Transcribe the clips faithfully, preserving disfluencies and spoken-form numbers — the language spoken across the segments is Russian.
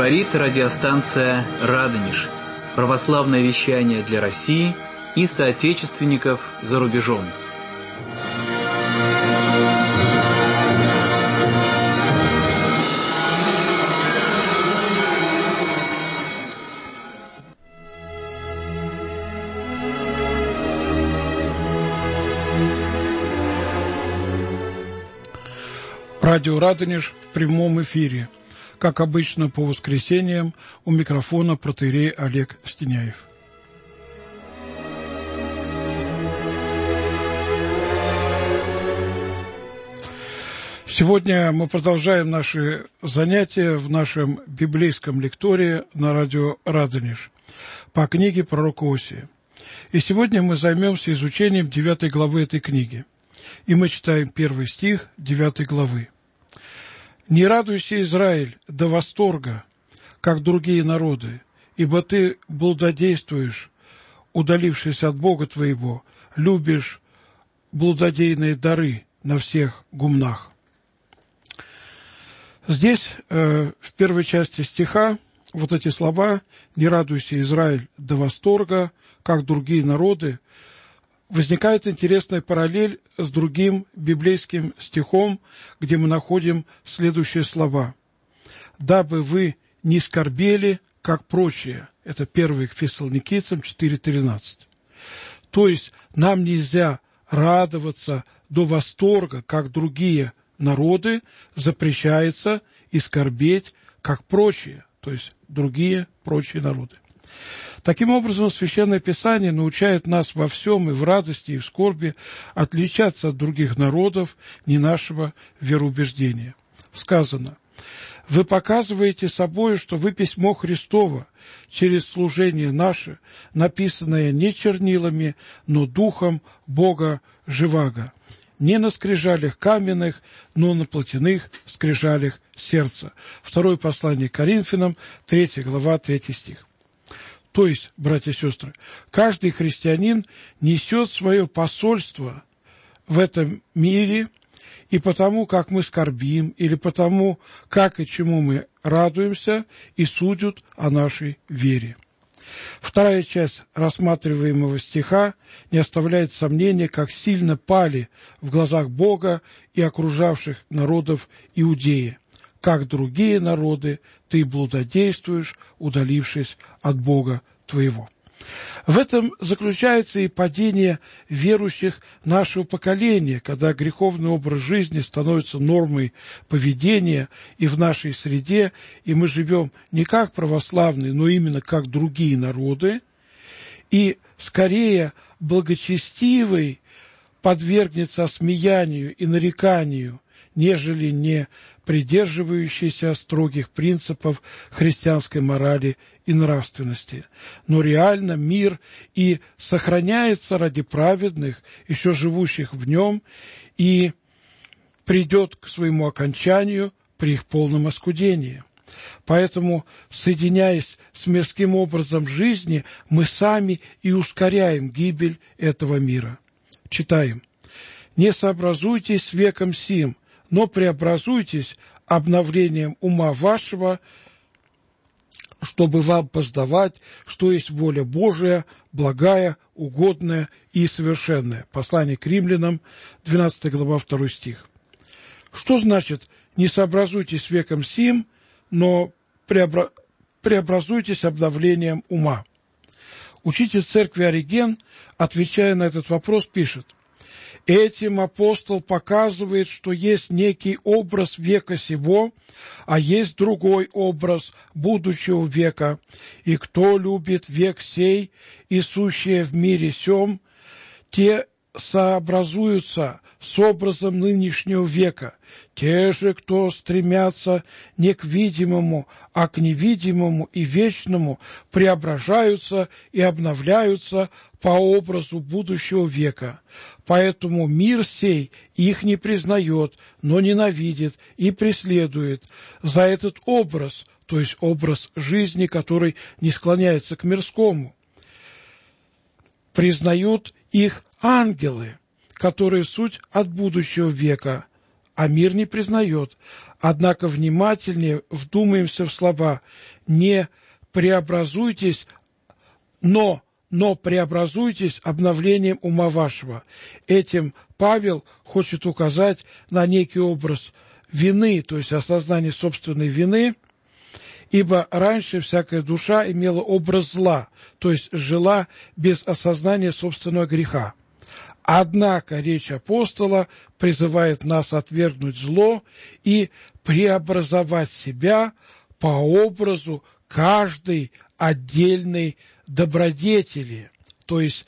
Говорит радиостанция «Радонеж». Православное вещание для России и соотечественников за рубежом. Радио «Радонеж» в прямом эфире. Как обычно, по воскресеньям у микрофона протоиерей Олег Стеняев. Сегодня мы продолжаем наши занятия в нашем библейском лектории на радио «Радонеж» по книге пророка Осии. И сегодня мы займемся изучением девятой главы этой книги. И мы читаем первый стих девятой главы. «Не радуйся, Израиль, до восторга, как другие народы, ибо ты блудодействуешь, удалившись от Бога твоего, любишь блудодейные дары на всех гумнах». Здесь, э, в первой части стиха, вот эти слова «Не радуйся, Израиль, до восторга, как другие народы», возникает интересная параллель с другим библейским стихом, где мы находим следующие слова. «Дабы вы не скорбели, как прочие». Это первый к Фессалоникийцам четыре тринадцать. То есть нам нельзя радоваться до восторга, как другие народы, запрещается и скорбеть, как прочие, то есть другие прочие народы. Таким образом, Священное Писание научает нас во всем, и в радости, и в скорби, отличаться от других народов, не нашего вероубеждения. Сказано: «Вы показываете собою, что вы письмо Христово, через служение наше, написанное не чернилами, но духом Бога живаго, не на скрижалях каменных, но на плотяных скрижалях сердца». Второе послание к Коринфянам, третья глава, третий стих. То есть, братья и сестры, каждый христианин несет свое посольство в этом мире, и потому, как мы скорбим, или потому, как и чему мы радуемся, и судят о нашей вере. Вторая часть рассматриваемого стиха не оставляет сомнения, как сильно пали в глазах Бога и окружавших народов Иудеи. Как другие народы, ты блудодействуешь, удалившись от Бога твоего. В этом заключается и падение верующих нашего поколения, когда греховный образ жизни становится нормой поведения и в нашей среде, и мы живем не как православные, но именно как другие народы, и скорее благочестивый подвергнется осмеянию и нареканию, нежели не придерживающийся строгих принципов христианской морали и нравственности. Но реально мир и сохраняется ради праведных, еще живущих в нем, и придет к своему окончанию при их полном оскудении. Поэтому, соединяясь с мирским образом жизни, мы сами и ускоряем гибель этого мира. Читаем. «Не сообразуйтесь с веком сим, но преобразуйтесь обновлением ума вашего, чтобы вам познавать, что есть воля Божия, благая, угодная и совершенная». Послание к Римлянам, двенадцатая глава, второй стих. Что значит «не сообразуйтесь с веком сим, но преобра... преобразуйтесь обновлением ума»? Учитель церкви Ориген, отвечая на этот вопрос, пишет: «Этим апостол показывает, что есть некий образ века сего, а есть другой образ будущего века. И кто любит век сей и сущее в мире сем, те сообразуются с образом нынешнего века. Те же, кто стремятся не к видимому, а к невидимому и вечному, преображаются и обновляются по образу будущего века. Поэтому мир сей их не признает, но ненавидит и преследует за этот образ, то есть образ жизни, который не склоняется к мирскому. Признают их ангелы, которые суть от будущего века, а мир не признает. Однако внимательнее вдумаемся в слова «не преобразуйтесь, но, но преобразуйтесь обновлением ума вашего». Этим Павел хочет указать на некий образ вины, то есть осознание собственной вины, ибо раньше всякая душа имела образ зла, то есть жила без осознания собственного греха. Однако речь апостола призывает нас отвергнуть зло и преобразовать себя по образу каждой отдельной добродетели, то есть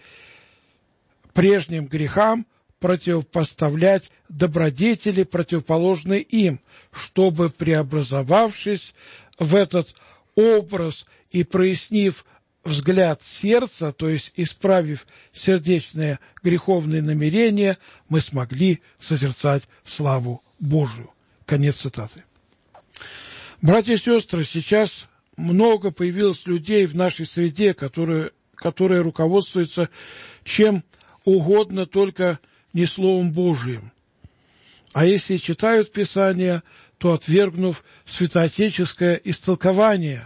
прежним грехам противопоставлять добродетели, противоположные им, чтобы, преобразовавшись в этот образ и прояснив взгляд сердца, то есть исправив сердечное греховное намерение, мы смогли созерцать славу Божию. Конец цитаты. Братья и сестры, сейчас много появилось людей в нашей среде, которые, которые руководствуются чем угодно, только не Словом Божиим. А если читают Писание, то, отвергнув святоотеческое истолкование,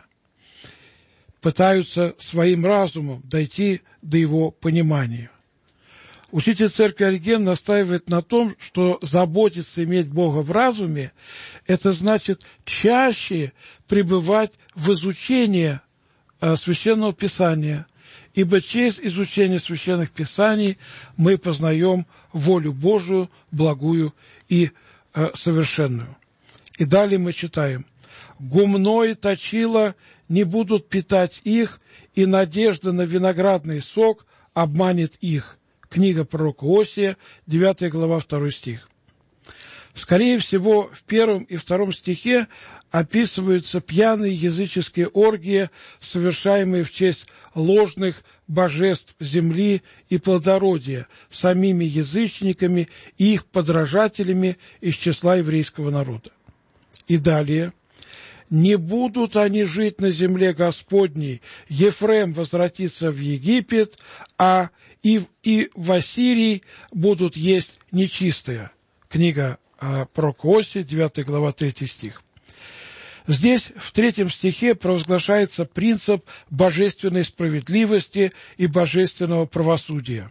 пытаются своим разумом дойти до его понимания. Учитель церкви Ориген настаивает на том, что заботиться иметь Бога в разуме – это значит чаще пребывать в изучении Священного Писания, ибо через изучение Священных Писаний мы познаем волю Божию, благую и э, совершенную. И далее мы читаем: «Гумно и точило не будут питать их, и надежда на виноградный сок обманет их». Книга пророка Осия, девятая глава, второй стих. Скорее всего, в первом и втором стихе описываются пьяные языческие оргии, совершаемые в честь ложных божеств земли и плодородия самими язычниками и их подражателями из числа еврейского народа. И далее: «Не будут они жить на земле Господней, Ефрем возвратится в Египет, а и, и в Ассирии будут есть нечистое». Книга э, пророка Осии, девятая глава, третий стих. Здесь в третьем стихе провозглашается принцип божественной справедливости и божественного правосудия.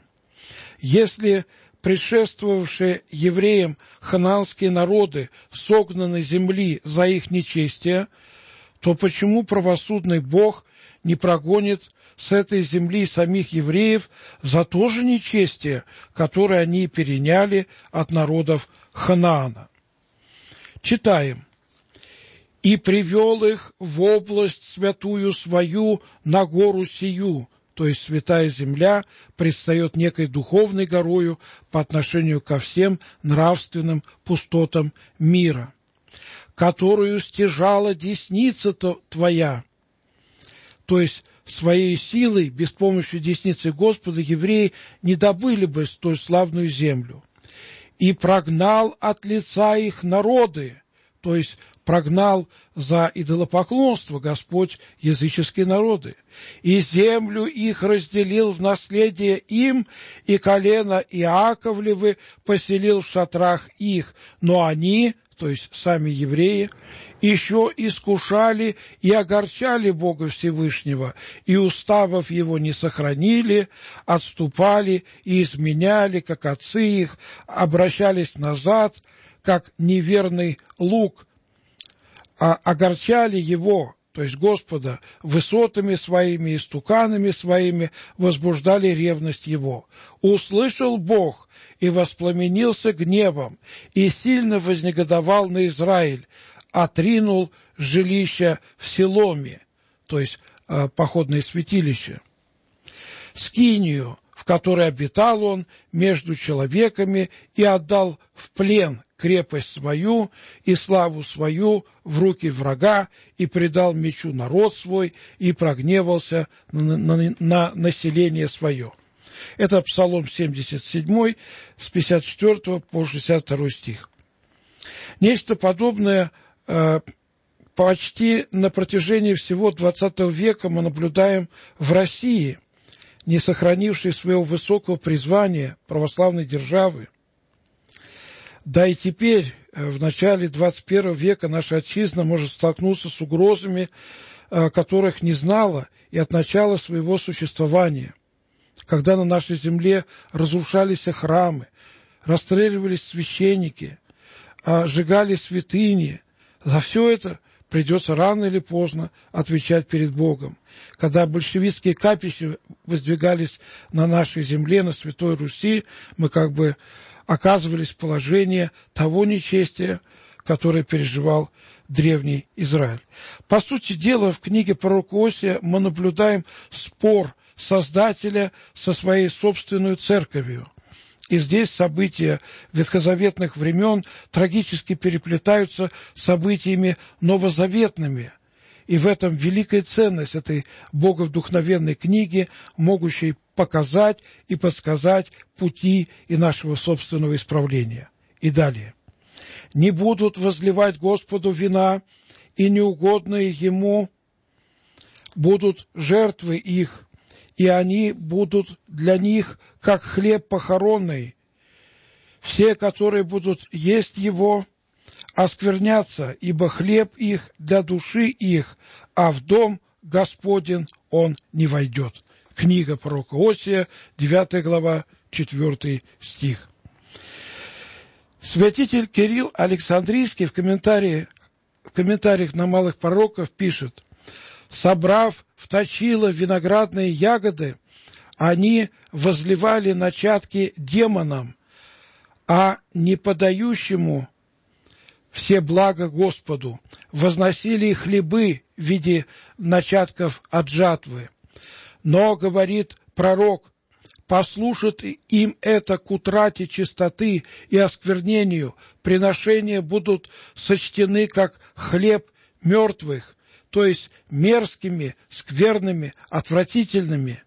Если предшествовавшие евреям ханаанские народы согнаны земли за их нечестие, то почему правосудный Бог не прогонит с этой земли самих евреев за то же нечестие, которое они переняли от народов Ханаана? Читаем: «И привел их в область святую свою на гору сию». То есть святая земля предстает некой духовной горою по отношению ко всем нравственным пустотам мира, «которую стяжала десница твоя». То есть своей силой, без помощи десницы Господа, евреи не добыли бы столь славную землю. «И прогнал от лица их народы», то есть прогнал за идолопоклонство Господь языческие народы, «и землю их разделил в наследие им, и колено Иаковлевы поселил в шатрах их, но они», то есть сами евреи, «еще искушали и огорчали Бога Всевышнего, и уставов Его не сохранили, отступали и изменяли, как отцы их, обращались назад, как неверный лук, а огорчали Его», то есть Господа, «высотами своими и стуканами своими, возбуждали ревность Его. Услышал Бог и воспламенился гневом, и сильно вознегодовал на Израиль, отринул жилища в Силоме», то есть э, походное святилище, «скинию, в которой обитал он между человеками, и отдал в плен крепость свою и славу свою в руки врага, и предал мечу народ свой, и прогневался на, на, на население свое». Это Псалом семьдесят семь, с пятьдесят четвёртого по шестьдесят второй стих. Нечто подобное э, почти на протяжении всего двадцатого века мы наблюдаем в России, не сохранившей своего высокого призвания православной державы. Да и теперь в начале двадцать первого века наша отчизна может столкнуться с угрозами, которых не знала и от начала своего существования, когда на нашей земле разрушались храмы, расстреливались священники, сжигали святыни. За все это придется рано или поздно отвечать перед Богом. Когда большевистские капища воздвигались на нашей земле, на Святой Руси, мы как бы оказывались в положении того нечестия, которое переживал древний Израиль. По сути дела, в книге пророка Осия мы наблюдаем спор Создателя со своей собственной церковью. И здесь события ветхозаветных времен трагически переплетаются с событиями новозаветными. И в этом великая ценность этой боговдухновенной книги, могущей показать и подсказать пути и нашего собственного исправления. И далее. «Не будут возливать Господу вина, и неугодные Ему будут жертвы их, и они будут для них, как хлеб похоронный. Все, которые будут есть его, осквернятся, ибо хлеб их для души их, а в дом Господень он не войдет». Книга пророка Осия, девятая глава, четвёртый стих. Святитель Кирилл Александрийский в, комментарии, в комментариях на малых пророков пишет: «Собрав в точило виноградные ягоды, они возливали начатки демонам, а не подающему все блага Господу, возносили хлебы в виде начатков от жатвы. Но, говорит пророк, послушает им это к утрате чистоты и осквернению, приношения будут сочтены как хлеб мертвых, то есть мерзкими, скверными, отвратительными».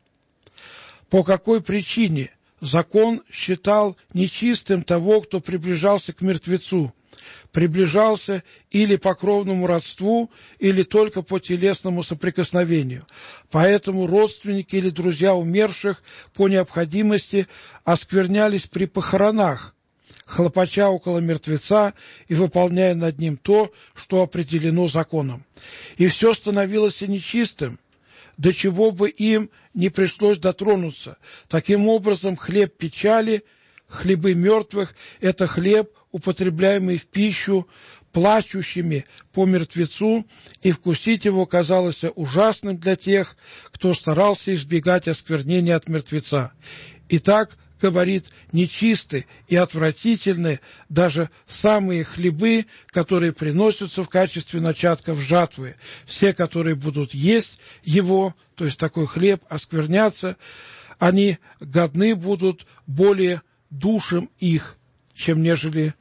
По какой причине закон считал нечистым того, кто приближался к мертвецу? Приближался или по кровному родству, или только по телесному соприкосновению. Поэтому родственники или друзья умерших по необходимости осквернялись при похоронах, хлопача около мертвеца и выполняя над ним то, что определено законом. И все становилось нечистым, до чего бы им не пришлось дотронуться. Таким образом, хлеб печали, хлебы мертвых – это хлеб, употребляемый в пищу плачущими по мертвецу, и вкусить его казалось ужасным для тех, кто старался избегать осквернения от мертвеца. Итак, говорит, нечисты и отвратительны даже самые хлебы, которые приносятся в качестве начатков жатвы. Все, которые будут есть его, то есть такой хлеб, осквернятся, они годны будут более душам их, чем нежели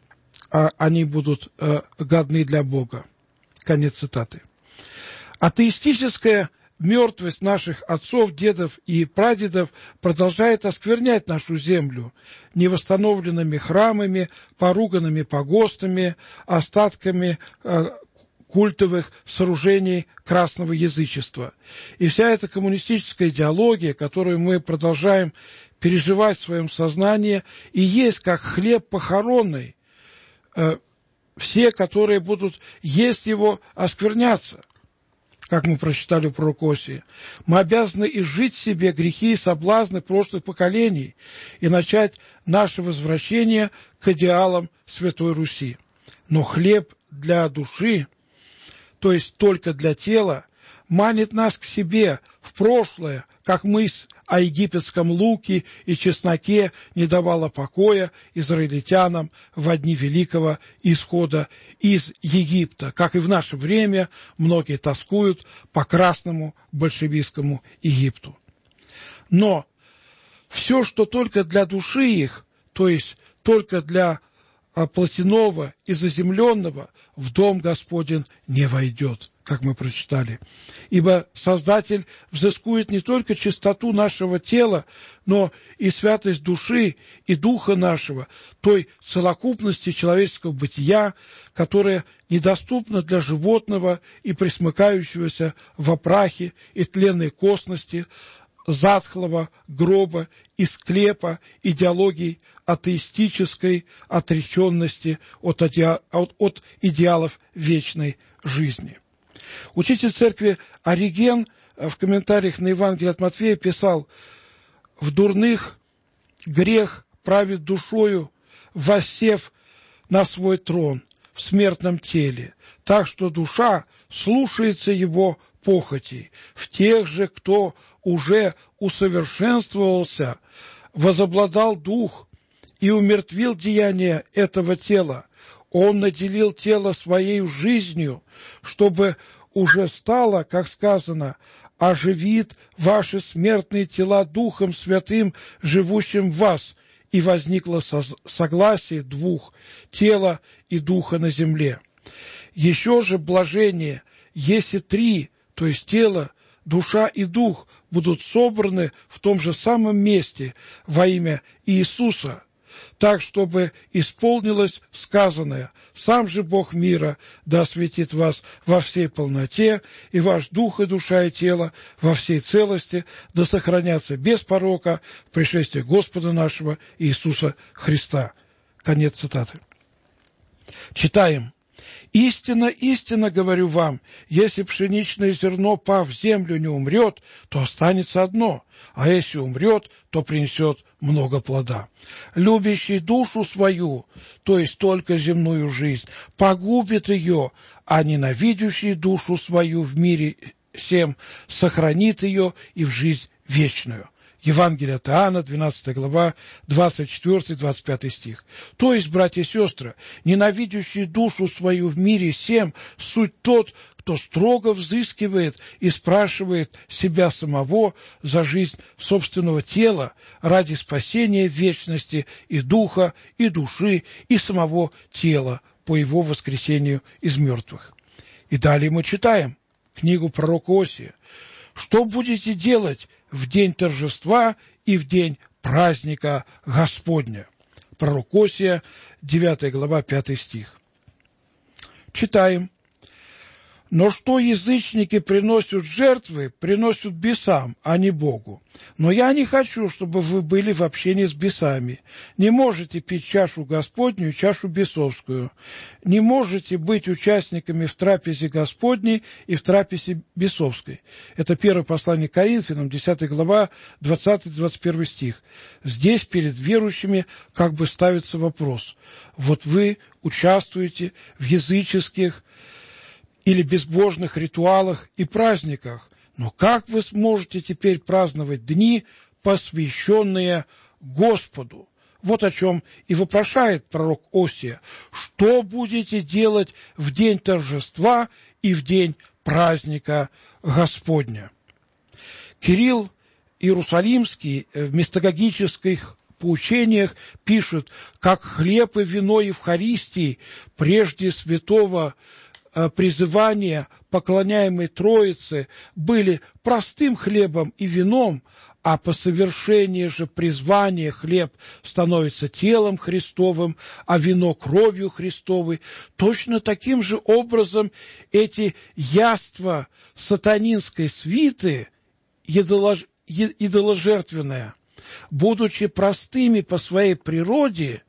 а, они будут а, годны для Бога. Конец цитаты. Атеистическая мертвость наших отцов, дедов и прадедов продолжает осквернять нашу землю невосстановленными храмами, поруганными погостами, остатками э, культовых сооружений красного язычества. И вся эта коммунистическая идеология, которую мы продолжаем переживать в своем сознании, и есть как хлеб похоронный. Э, все, которые будут есть его, осквернятся. Как мы прочитали в пророке Осии. Мы обязаны изжить в себе грехи и соблазны прошлых поколений и начать наше возвращение к идеалам Святой Руси. Но хлеб для души, то есть только для тела, манит нас к себе в прошлое, как мысль о египетском луке и чесноке не давала покоя израильтянам во дни великого исхода из Египта, как и в наше время многие тоскуют по красному большевистскому Египту. Но все, что только для души их, то есть только для плотяного и заземленного, в дом Господень не войдет, как мы прочитали. Ибо Создатель взыскует не только чистоту нашего тела, но и святость души и духа нашего, той целокупности человеческого бытия, которая недоступна для животного и пресмыкающегося во прахе и тленной косности, затхлого гроба и склепа идеологий атеистической отреченности от, иде... от идеалов вечной жизни. Учитель церкви Ориген в комментариях на Евангелие от Матфея писал: «В дурных грех правит душою, воссев на свой трон в смертном теле, так что душа слушается его похотей. В тех же, кто уже усовершенствовался, возобладал дух и умертвил деяния этого тела. Он наделил тело своей жизнью, чтобы уже стало, как сказано, оживит ваши смертные тела Духом Святым, живущим в вас, и возникло согласие двух, тела и духа на земле. Еще же блажение, если три, то есть тело, душа и дух, будут собраны в том же самом месте во имя Иисуса, так, чтобы исполнилось сказанное: «Сам же Бог мира да осветит вас во всей полноте, и ваш дух и душа и тело во всей целости да сохранятся без порока в пришествии Господа нашего Иисуса Христа». Конец цитаты. Читаем. «Истинно, истинно говорю вам, если пшеничное зерно, пав в землю, не умрет, то останется одно, а если умрет, то принесет много плода. Любящий душу свою, то есть только земную жизнь, погубит ее, а ненавидящий душу свою в мире сем сохранит ее и в жизнь вечную». Евангелие от Иоанна, двенадцатая глава, двадцать четвёртый — двадцать пятый стих. То есть, братья и сестры, ненавидящий душу свою в мире сем, суть тот, кто строго взыскивает и спрашивает себя самого за жизнь собственного тела ради спасения вечности и духа, и души, и самого тела по его воскресению из мертвых. И далее мы читаем книгу пророка Осии. «Что будете делать в день торжества и в день праздника Господня?» Пророк Осия, девятая глава, пятый стих. Читаем. «Но что язычники приносят жертвы, приносят бесам, а не Богу. Но я не хочу, чтобы вы были в общении с бесами. Не можете пить чашу Господню и чашу бесовскую. Не можете быть участниками в трапезе Господней и в трапезе бесовской». Это первое послание к Коринфянам, десятая глава, двадцатый — двадцать первый стих. Здесь перед верующими как бы ставится вопрос. Вот вы участвуете в языческих или безбожных ритуалах и праздниках, но как вы сможете теперь праздновать дни, посвященные Господу? Вот о чем и вопрошает пророк Осия. Что будете делать в день торжества и в день праздника Господня? Кирилл Иерусалимский в местагогических поучениях пишет, как хлеб и вино Евхаристии прежде святого призывания поклоняемой Троице были простым хлебом и вином, а по совершении же призвания хлеб становится телом Христовым, а вино кровью Христовой, точно таким же образом эти яства сатанинской свиты, идоложертвенная, будучи простыми по своей природе,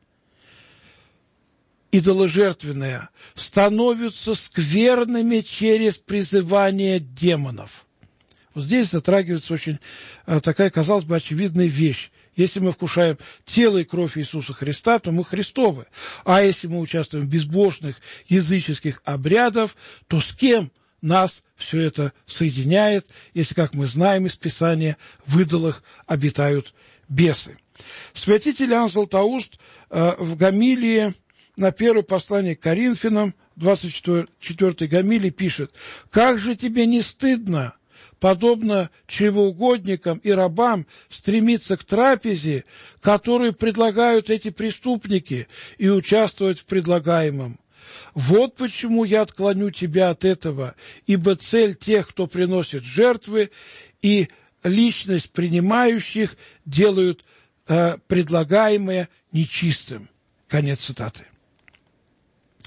идоложертвенные, становятся скверными через призывание демонов. Вот здесь затрагивается очень а, такая, казалось бы, очевидная вещь. Если мы вкушаем тело и кровь Иисуса Христа, то мы Христовы. А если мы участвуем в безбожных языческих обрядах, то с кем нас все это соединяет, если, как мы знаем из Писания, в идолах обитают бесы? Святитель Иоанн Златоуст а, в гомилии на первое послание к Коринфянам, двадцать четвёртой гомилии, пишет: «Как же тебе не стыдно, подобно чревоугодникам и рабам, стремиться к трапезе, которую предлагают эти преступники, и участвовать в предлагаемом? Вот почему я отклоню тебя от этого, ибо цель тех, кто приносит жертвы, и личность принимающих делают э, предлагаемое нечистым». Конец цитаты.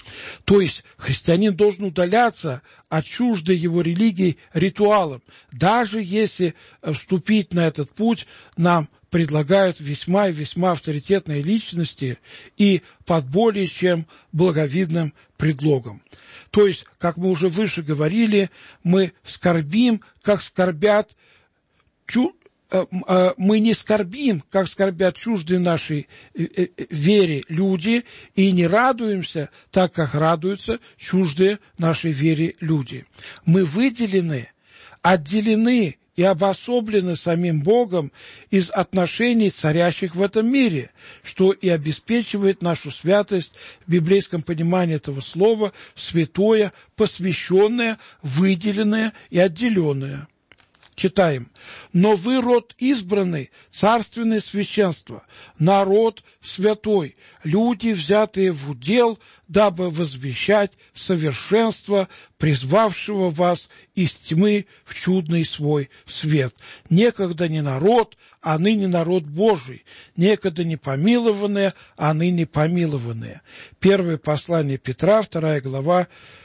То есть христианин должен удаляться от чуждой его религии ритуалам, даже если вступить на этот путь нам предлагают весьма и весьма авторитетные личности и под более чем благовидным предлогом. То есть, как мы уже выше говорили, мы скорбим, как скорбят чу... мы не скорбим, как скорбят чуждые нашей вере люди, и не радуемся, так как радуются чуждые нашей вере люди. Мы выделены, отделены и обособлены самим Богом из отношений, царящих в этом мире, что и обеспечивает нашу святость в библейском понимании этого слова, святое, посвященное, выделенное и отделенное. Читаем. «Но вы род избранный, царственное священство, народ святой, люди, взятые в удел, дабы возвещать совершенство, призвавшего вас из тьмы в чудный свой свет. Некогда не народ, а ныне народ Божий, некогда не помилованные, а ныне помилованные». Первое послание Петра, вторая глава,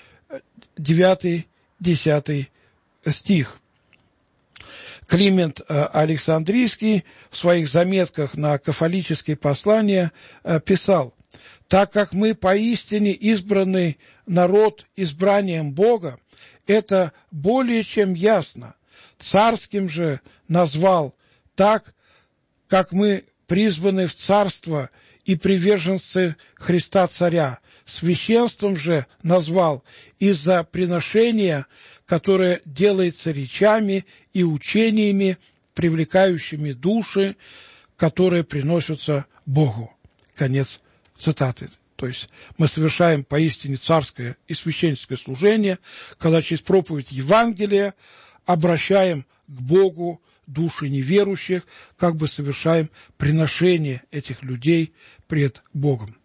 девятый-десятый стих. Климент Александрийский в своих заметках на кафолические послания писал: «Так как мы поистине избранный народ избранием Бога, это более чем ясно. Царским же назвал так, как мы призваны в царство и приверженцы Христа Царя. Священством же назвал из-за приношения, которое делается речами и учениями, привлекающими души, которые приносятся Богу». Конец цитаты. То есть мы совершаем поистине царское и священническое служение, когда через проповедь Евангелия обращаем к Богу души неверующих, как бы совершаем приношение этих людей пред Богом.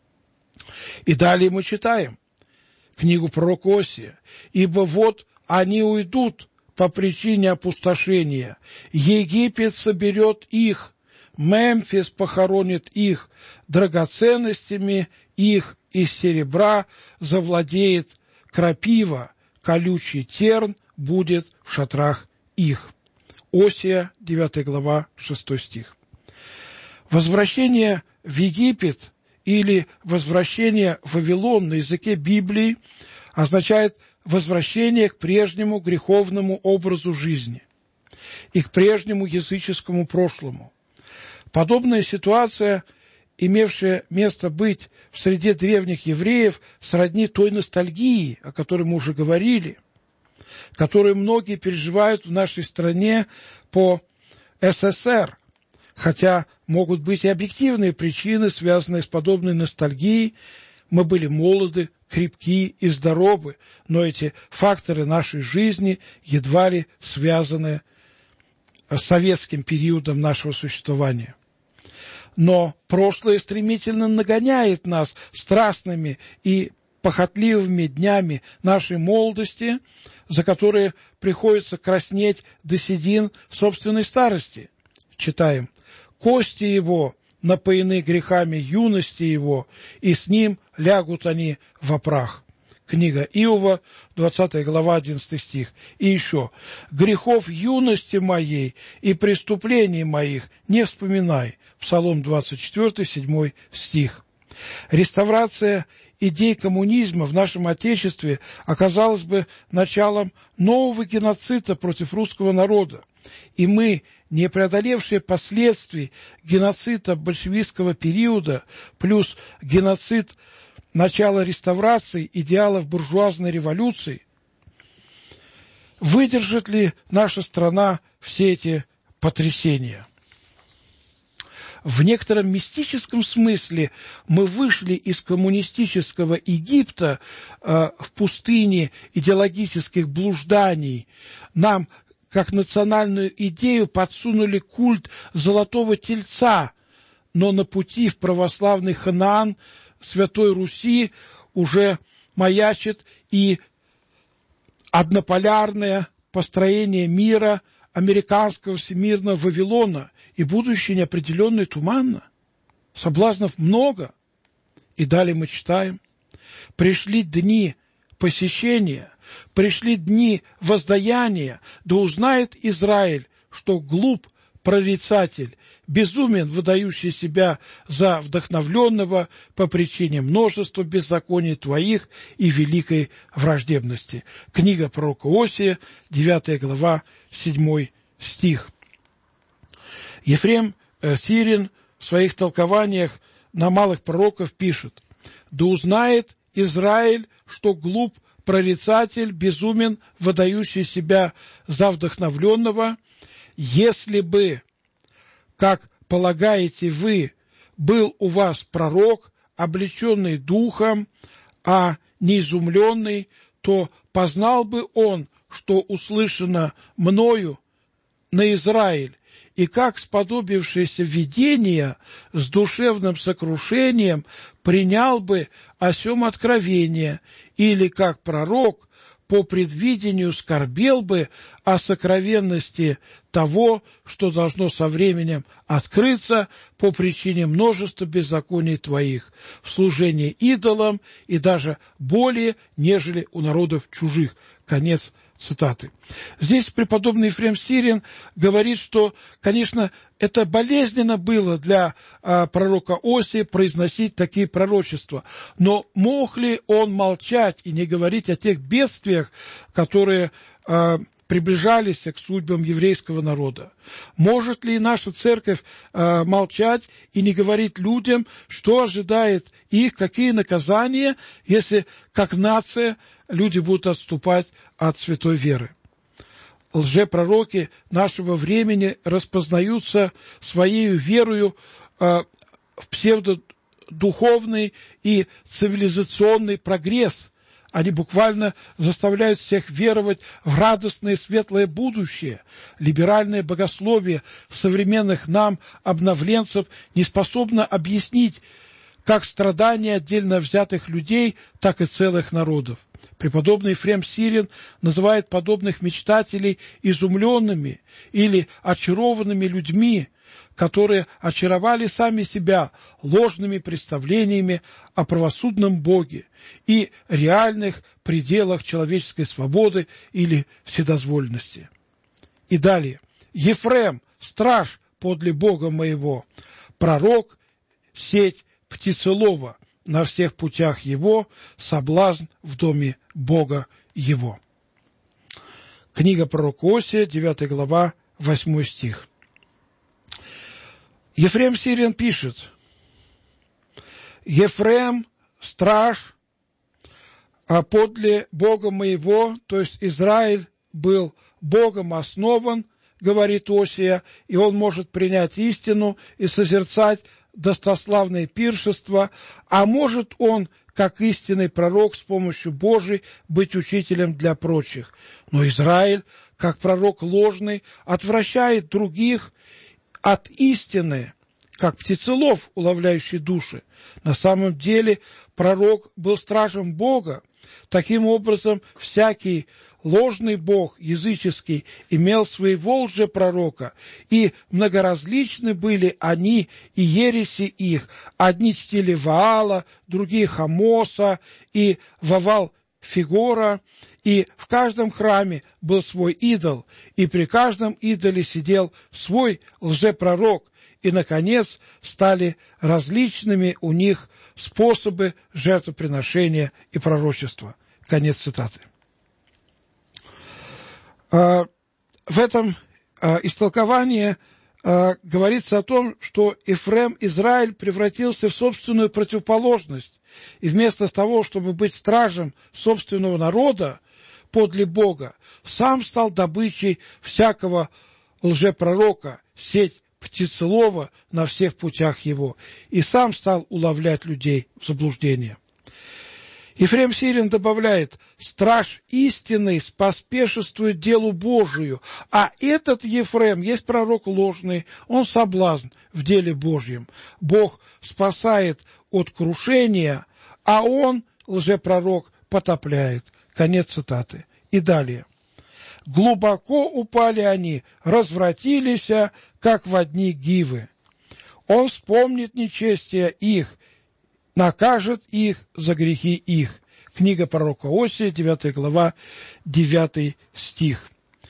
И далее мы читаем книгу пророка Осия: «Ибо вот они уйдут по причине опустошения, Египет соберет их, Мемфис похоронит их, драгоценностями их из серебра завладеет крапива, колючий терн будет в шатрах их». Осия, девятая глава, шестой стих. Возвращение в Египет или возвращение в Вавилон на языке Библии означает возвращение к прежнему греховному образу жизни и к прежнему языческому прошлому. Подобная ситуация, имевшая место быть в среде древних евреев, сродни той ностальгии, о которой мы уже говорили, которую многие переживают в нашей стране по СССР, хотя могут быть и объективные причины, связанные с подобной ностальгией. Мы были молоды, крепки и здоровы, но эти факторы нашей жизни едва ли связаны с советским периодом нашего существования. Но прошлое стремительно нагоняет нас страстными и похотливыми днями нашей молодости, за которые приходится краснеть до седин собственной старости. Читаем: «Кости его напоены грехами юности его, и с ним лягут они во прах». Книга Иова, двадцатая глава, одиннадцатый стих. И еще: «Грехов юности моей и преступлений моих не вспоминай». Псалом двадцать четыре, седьмой стих. Реставрация идей коммунизма в нашем Отечестве оказалась бы началом нового геноцида против русского народа. И мы, не преодолевшие последствий геноцида большевистского периода, плюс геноцид начала реставрации идеалов буржуазной революции, выдержит ли наша страна все эти потрясения? В некотором мистическом смысле мы вышли из коммунистического Египта э, в пустыне идеологических блужданий. Нам, как национальную идею, подсунули культ золотого тельца, но на пути в православный Ханаан Святой Руси уже маячит и однополярное построение мира американского всемирного Вавилона, и будущее неопределенно и туманно. Соблазнов много. И далее мы читаем: Пришли дни посещения, пришли дни воздаяния, да узнает Израиль, что глуп прорицатель, безумен, выдающий себя за вдохновленного по причине множества беззаконий твоих и великой враждебности». Книга пророка Осия, девятая глава, седьмой стих. Ефрем э, Сирин в своих толкованиях на малых пророков пишет: «Да узнает Израиль, что глуп прорицатель, безумен, выдающий себя за вдохновленного, если бы, как полагаете вы, был у вас пророк, облеченный духом, а не изумленный, то познал бы он, что услышано мною на Израиль, и как сподобившееся видение с душевным сокрушением принял бы о сем откровение, или как пророк по предвидению скорбел бы о сокровенности того, что должно со временем открыться по причине множества беззаконий твоих в служении идолам и даже более, нежели у народов чужих». Конец цитаты. Здесь преподобный Ефрем Сирин говорит, что, конечно, это болезненно было для а, пророка Осии произносить такие пророчества, но мог ли он молчать и не говорить о тех бедствиях, которые а, приближались к судьбам еврейского народа? Может ли наша церковь а, молчать и не говорить людям, что ожидает их, какие наказания, если как нация люди будут отступать от святой веры? Лжепророки нашего времени распознаются своей верою э, в псевдодуховный и цивилизационный прогресс. Они буквально заставляют всех веровать в радостное светлое будущее. Либеральное богословие современных нам обновленцев не способно объяснить как страдания отдельно взятых людей, так и целых народов. Преподобный Ефрем Сирин называет подобных мечтателей изумленными или очарованными людьми, которые очаровали сами себя ложными представлениями о правосудном Боге и реальных пределах человеческой свободы или вседозволенности. И далее. «Ефрем, страж подле Бога моего, пророк, сеть птицелова, на всех путях его соблазн в доме Бога его». Книга пророка Осия, девятая глава, восьмой стих. Ефрем Сирин пишет: «Ефрем, страж, а подле Бога моего», то есть Израиль был Богом основан, говорит Осия, и он может принять истину и созерцать достославное пиршество, а может он, как истинный пророк, с помощью Божией быть учителем для прочих. Но Израиль, как пророк ложный, отвращает других от истины, как птицелов, уловляющий души. На самом деле пророк был стражем Бога. Таким образом, всякий ложный бог языческий имел своего лжепророка, и многоразличны были они и ереси их. Одни чтили Ваала, другие Хамоса и Вавал-Фигора, и в каждом храме был свой идол, и при каждом идоле сидел свой лжепророк, и, наконец, стали различными у них способы жертвоприношения и пророчества». Конец цитаты. В этом истолковании говорится о том, что Ефрем, Израиль, превратился в собственную противоположность, и вместо того, чтобы быть стражем собственного народа подле Бога, сам стал добычей всякого лжепророка, сеть птицелова на всех путях его, и сам стал уловлять людей в заблуждение. Ефрем Сирин добавляет: «Страж истинный споспешествует делу Божию, а этот Ефрем есть пророк ложный, он соблазн в деле Божьем. Бог спасает от крушения, а он, лжепророк, потопляет». Конец цитаты. И далее. «Глубоко упали они, развратились, как во дни Гивы. Он вспомнит нечестие их, накажет их за грехи их». Книга пророка Осия, девятая глава, девятый стих.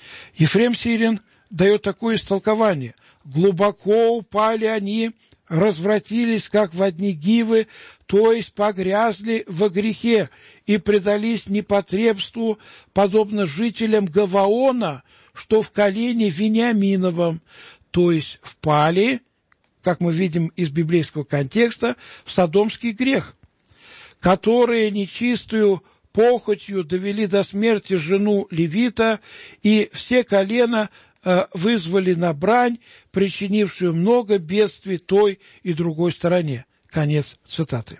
Ефрем Сирин дает такое истолкование: «Глубоко упали они, развратились, как в одни гивы, то есть погрязли во грехе и предались непотребству, подобно жителям Гаваона, что в колене Вениаминовом», то есть впали, как мы видим из библейского контекста, в содомский грех, которые нечистую похотью довели до смерти жену левита, и все колена э, вызвали на брань, причинившую много бедствий той и другой стороне. Конец цитаты.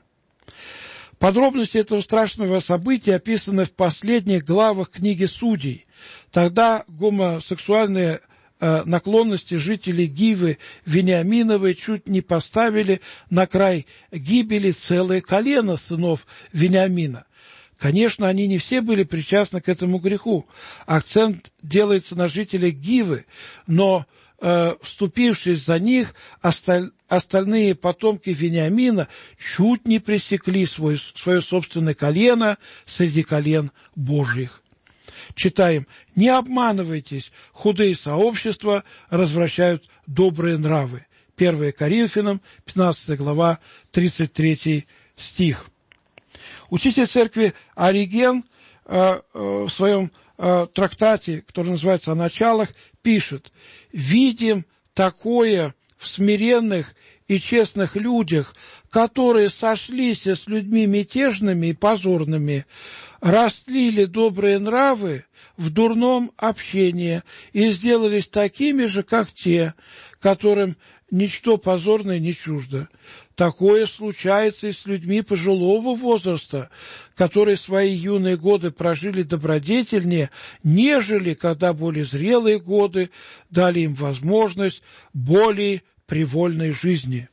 Подробности этого страшного события описаны в последних главах книги Судей. Тогда гомосексуальные э, наклонности жителей Гивы Вениаминовой чуть не поставили на край гибели целое колено сынов Вениамина. Конечно, они не все были причастны к этому греху. Акцент делается на жителях Гивы, но, э, вступившись за них, осталь, остальные потомки Вениамина чуть не пресекли свой, свое собственное колено среди колен Божьих. Читаем: «Не обманывайтесь, худые сообщества развращают добрые нравы». первое Коринфянам, пятнадцатая глава, тридцать третий стих. Учитель церкви Ориген э, э, в своем э, трактате, который называется «О началах», пишет: «Видим такое в смиренных и честных людях, которые сошлись с людьми мятежными и позорными, растлили добрые нравы в дурном общении и сделались такими же, как те, которым ничто позорное не чуждо. Такое случается и с людьми пожилого возраста, которые свои юные годы прожили добродетельнее, нежели когда более зрелые годы дали им возможность более привольной жизни».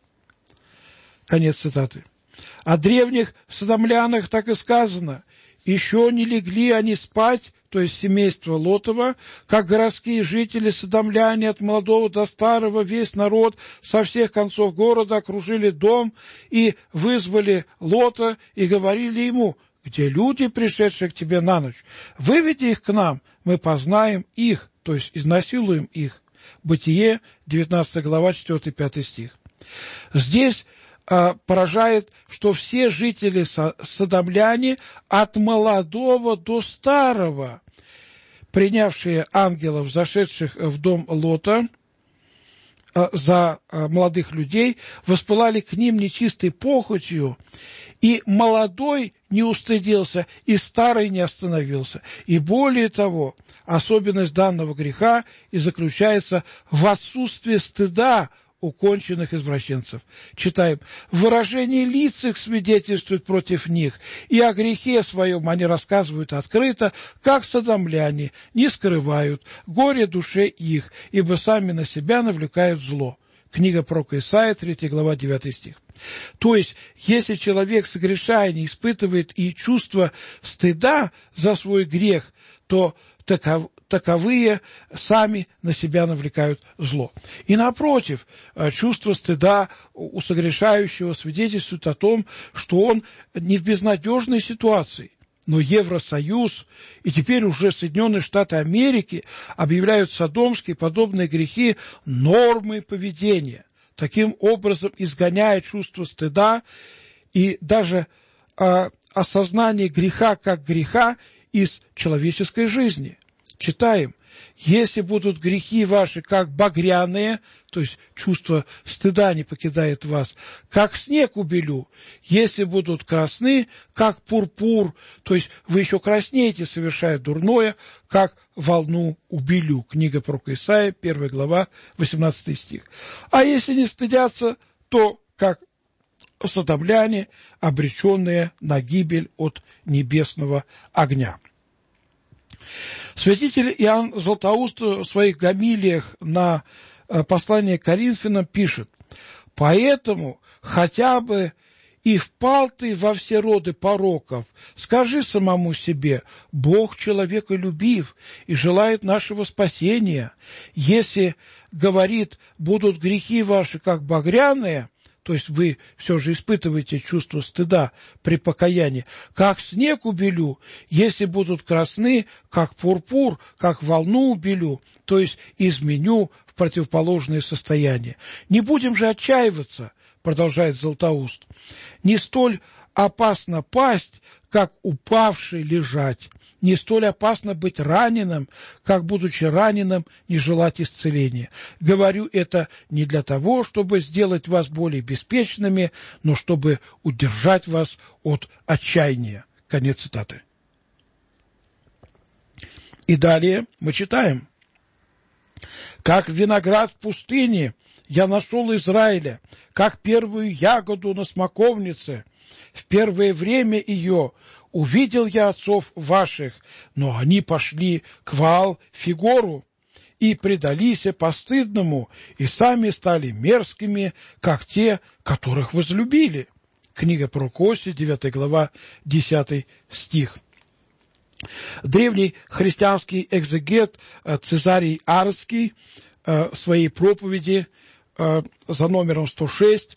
Конец цитаты. О древних содомлянах так и сказано: «Еще не легли они спать», то есть семейство Лотова, «как городские жители содомляне от молодого до старого, весь народ со всех концов города окружили дом и вызвали Лота и говорили ему: где люди, пришедшие к тебе на ночь? Выведи их к нам, мы познаем их», то есть изнасилуем их. Бытие, девятнадцатая глава, четвёртый-пятый стих. Здесь а, поражает, что все жители содомляне от молодого до старого, принявшие ангелов, зашедших в дом Лота а, за а, молодых людей, воспылали к ним нечистой похотью, и молодой не устыдился, и старый не остановился. И более того, особенность данного греха и заключается в отсутствии стыда у конченных извращенцев. Читаем: «Выражение лиц их свидетельствует против них, и о грехе своем они рассказывают открыто, как содомляне, не скрывают горе душе их, ибо сами на себя навлекают зло». Книга пророка Исаия, третья глава, девятый стих. То есть, если человек, согрешая, не испытывает и чувство стыда за свой грех, то таков, таковые сами на себя навлекают зло. И напротив, чувство стыда у согрешающего свидетельствует о том, что он не в безнадежной ситуации. Но Евросоюз и теперь уже Соединенные Штаты Америки объявляют содомские подобные грехи нормой поведения, таким образом изгоняя чувство стыда и даже э, осознание греха как греха из человеческой жизни. Читаем: «Если будут грехи ваши, как багряные», то есть чувство стыда не покидает вас, «как снег убелю, если будут красны, как пурпур», то есть вы еще краснеете, совершая дурное, «как волну убелю». Книга пророка Исаия, первая глава, восемнадцатый стих. «А если не стыдятся, то как содомляне, обреченные на гибель от небесного огня». Святитель Иоанн Златоуст в своих гомилиях на послание к Коринфянам пишет: «Поэтому хотя бы и впал ты во все роды пороков, скажи самому себе: Бог человеколюбив и желает нашего спасения. Если, говорит, будут грехи ваши, как багряные, то есть вы все же испытываете чувство стыда при покаянии, как снег убелю, если будут красны, как пурпур, как волну убелю, то есть изменю в противоположное состояние. Не будем же отчаиваться, продолжает Златоуст, не столь опасно пасть, как упавший лежать, не столь опасно быть раненым, как, будучи раненым, не желать исцеления. Говорю это не для того, чтобы сделать вас более беспечными, но чтобы удержать вас от отчаяния. Конец цитаты. И далее мы читаем. «Как виноград в пустыне я нашел Израиля, как первую ягоду на смоковнице. В первое время ее увидел я отцов ваших, но они пошли к Ваал-Фигору и предались постыдному, и сами стали мерзкими, как те, которых возлюбили». Книга пророка Осии, девятая глава, десятый стих. Древний христианский экзегет Цезарий Арский в своей проповеди за номером сто шесть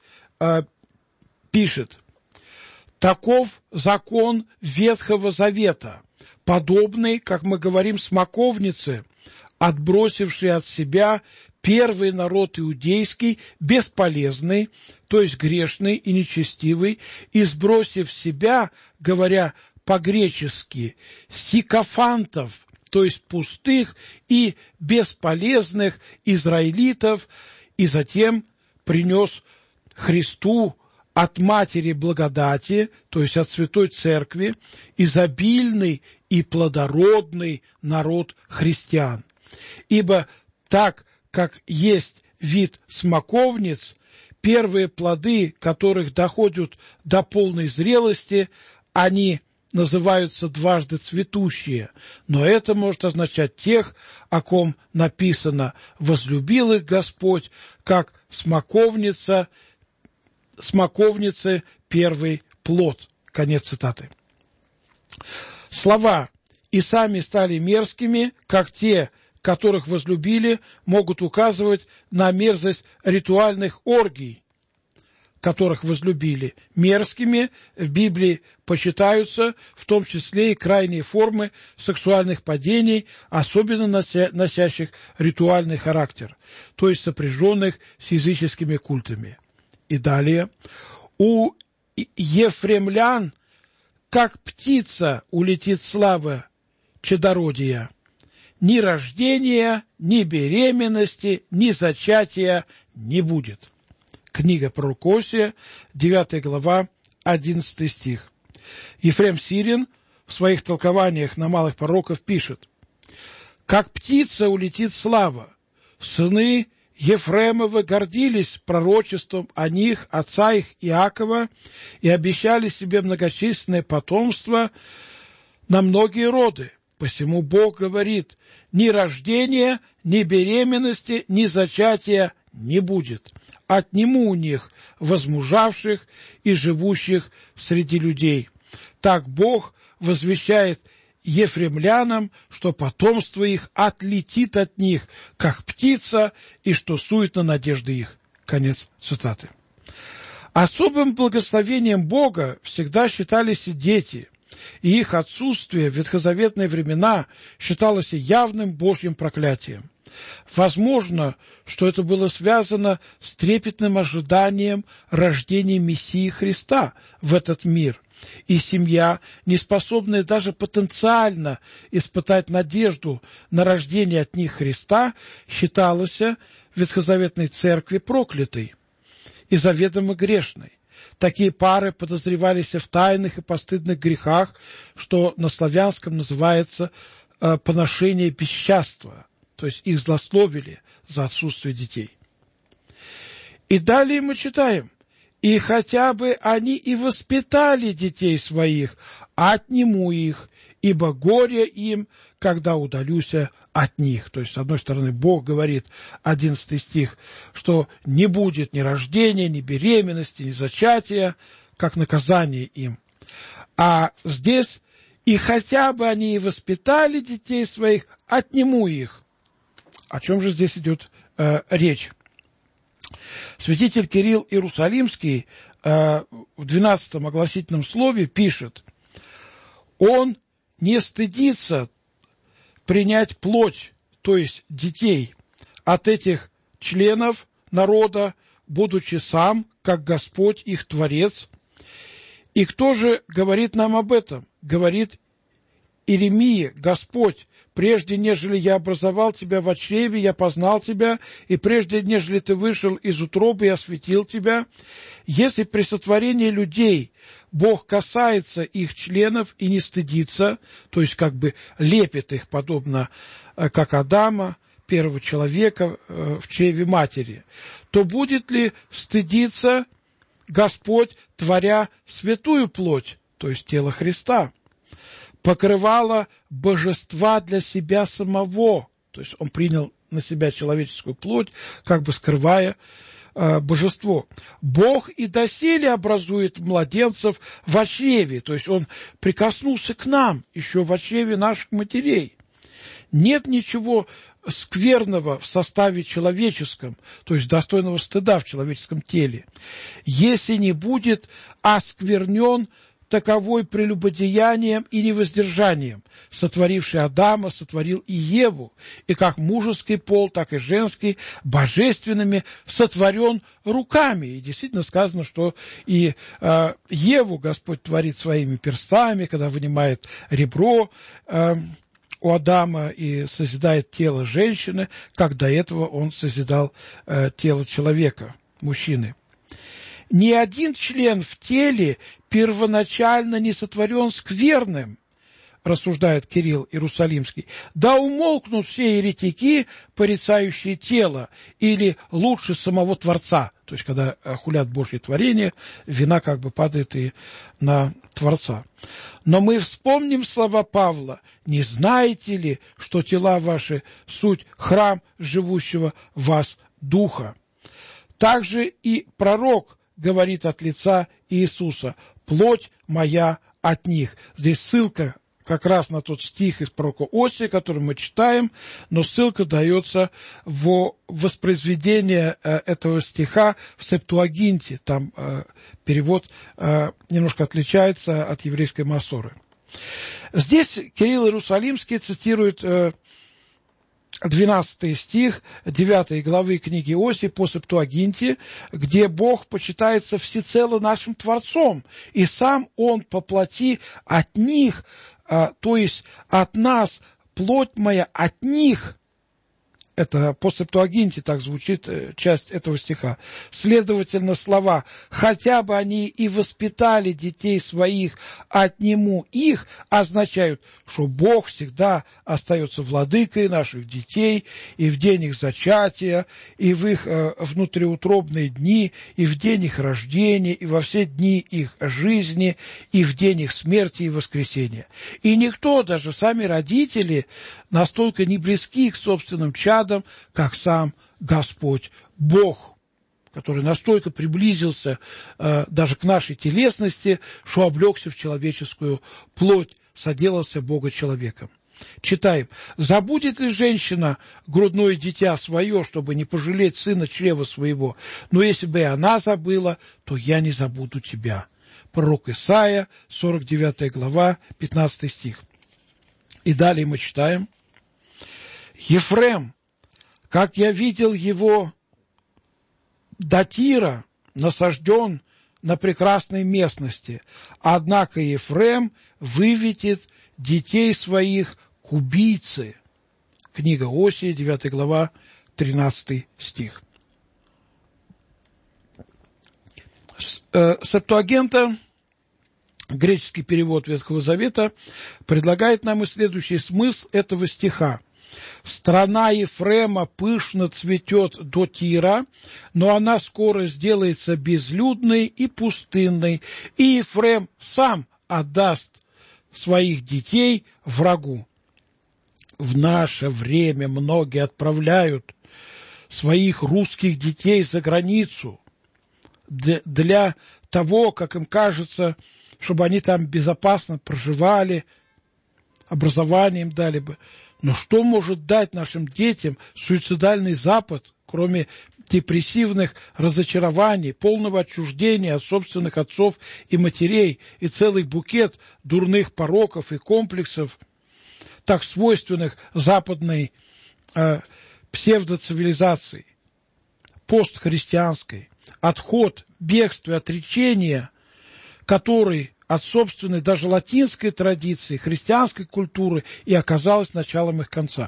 пишет: «Таков закон Ветхого Завета, подобный, как мы говорим, смоковнице, отбросивший от себя первый народ иудейский, бесполезный, то есть грешный и нечестивый, и сбросив себя, говоря по-гречески, сикофантов, то есть пустых и бесполезных израилитов, и затем принес Христу от Матери Благодати, то есть от Святой Церкви, изобильный и плодородный народ христиан. Ибо так, как есть вид смоковниц, первые плоды, которых доходят до полной зрелости, они называются дважды цветущие, но это может означать тех, о ком написано: «Возлюбил их Господь, как смоковница, смоковницы первый плод». Конец цитаты. Слова «и сами стали мерзкими, как те, которых возлюбили», могут указывать на мерзость ритуальных оргий, которых возлюбили. Мерзкими в Библии почитаются в том числе и крайние формы сексуальных падений, особенно нося, носящих ритуальный характер, то есть сопряженных с языческими культами. И далее. «У ефремлян, как птица, улетит слава чадородия. Ни рождения, ни беременности, ни зачатия не будет». Книга пророка Осия, девятая глава, одиннадцатый стих. Ефрем Сирин в своих толкованиях на малых пророков пишет: «Как птица улетит слава, сыны Ефремовы гордились пророчеством о них, отца их Иакова, и обещали себе многочисленное потомство на многие роды. Посему Бог говорит: ни рождения, ни беременности, ни зачатия не будет. Отниму у них возмужавших и живущих среди людей». Так Бог возвещает ефремлянам, что потомство их отлетит от них, как птица, и что суетна надежда их. Конец цитаты. Особым благословением Бога всегда считались и дети, и их отсутствие в ветхозаветные времена считалось явным Божьим проклятием. Возможно, что это было связано с трепетным ожиданием рождения Мессии Христа в этот мир, и семья, не способная даже потенциально испытать надежду на рождение от них Христа, считалась в ветхозаветной церкви проклятой и заведомо грешной. Такие пары подозревались в тайных и постыдных грехах, что на славянском называется э, поношение бесчастства, то есть их злословили за отсутствие детей. И далее мы читаем: «И хотя бы они и воспитали детей своих, отниму их, ибо горе им, когда удалюся от них». То есть, с одной стороны, Бог говорит, одиннадцатый стих, что не будет ни рождения, ни беременности, ни зачатия, как наказание им. А здесь: «И хотя бы они и воспитали детей своих, отниму их». О чем же здесь идет э, речь? Святитель Кирилл Иерусалимский э, в двенадцатом огласительном слове пишет: «Он не стыдится принять плоть, то есть детей, от этих членов народа, будучи сам, как Господь их Творец». И кто же говорит нам об этом? Говорит Иеремия: «Господь, прежде нежели я образовал тебя в чреве, я познал тебя, и прежде нежели ты вышел из утробы, я осветил тебя». Если при сотворении людей Бог касается их членов и не стыдится, то есть как бы лепит их, подобно как Адама, первого человека в чреве матери, то будет ли стыдиться Господь, творя святую плоть, то есть тело Христа, покрывало божества для себя самого, то есть он принял на себя человеческую плоть, как бы скрывая э, божество. Бог и доселе образует младенцев в чреве, то есть он прикоснулся к нам еще в чреве наших матерей. Нет ничего скверного в составе человеческом, то есть достойного стыда в человеческом теле, если не будет осквернен таковой прелюбодеянием и невоздержанием. Сотворивший Адама сотворил и Еву, и как мужеский пол, так и женский божественными сотворен руками. И действительно сказано, что и э, Еву Господь творит своими перстами, когда вынимает ребро э, у Адама и созидает тело женщины, как до этого он созидал э, тело человека, мужчины. Ни один член в теле первоначально не сотворен скверным, рассуждает Кирилл Иерусалимский. Да умолкнут все еретики, порицающие тело, или лучше самого Творца. То есть, когда хулят Божье творение, вина как бы падает и на Творца. Но мы вспомним слова Павла: «Не знаете ли, что тела ваши суть храм живущего в вас Духа?» Также и пророк говорит от лица Иисуса: «Плоть моя от них». Здесь ссылка как раз на тот стих из пророка Осии, который мы читаем, но ссылка дается в воспроизведение этого стиха в Септуагинте. Там перевод немножко отличается от еврейской Масоры. Здесь Кирилл Иерусалимский цитирует двенадцатый стих девятой главы книги Осии по Септуагинте, где Бог почитается всецело нашим Творцом, и сам Он по плоти от них, то есть от нас, плоть моя от них. Это по Септуагинте так звучит часть этого стиха. Следовательно, слова «хотя бы они и воспитали детей своих, отниму их» означают, что Бог всегда остается владыкой наших детей и в день их зачатия, и в их э, внутриутробные дни, и в день их рождения, и во все дни их жизни, и в день их смерти и воскресения. И никто, даже сами родители, настолько не близки к собственным чадам, как сам Господь Бог, который настолько приблизился э, даже к нашей телесности, что облегся в человеческую плоть, соделался Бога человеком. Читаем. «Забудет ли женщина грудное дитя свое, чтобы не пожалеть сына чрева своего? Но если бы и она забыла, то я не забуду тебя». Пророк Исаия, сорок девятая глава, пятнадцатый стих. И далее мы читаем. «Ефрем, как я видел его до Тира, насажден на прекрасной местности, однако Ефрем выведет детей своих к убийце». Книга Осии, девятая глава, тринадцатый стих. Септуагинта, греческий перевод Ветхого Завета, предлагает нам и следующий смысл этого стиха. «Страна Ефрема пышно цветет до Тира, но она скоро сделается безлюдной и пустынной, и Ефрем сам отдаст своих детей врагу». В наше время многие отправляют своих русских детей за границу для того, как им кажется, чтобы они там безопасно проживали, образование им дали бы. Но что может дать нашим детям суицидальный Запад, кроме депрессивных разочарований, полного отчуждения от собственных отцов и матерей и целый букет дурных пороков и комплексов, так свойственных западной э, псевдоцивилизации, постхристианской, отход, бегство и отречение, который от собственной даже латинской традиции, христианской культуры и оказалось началом их конца.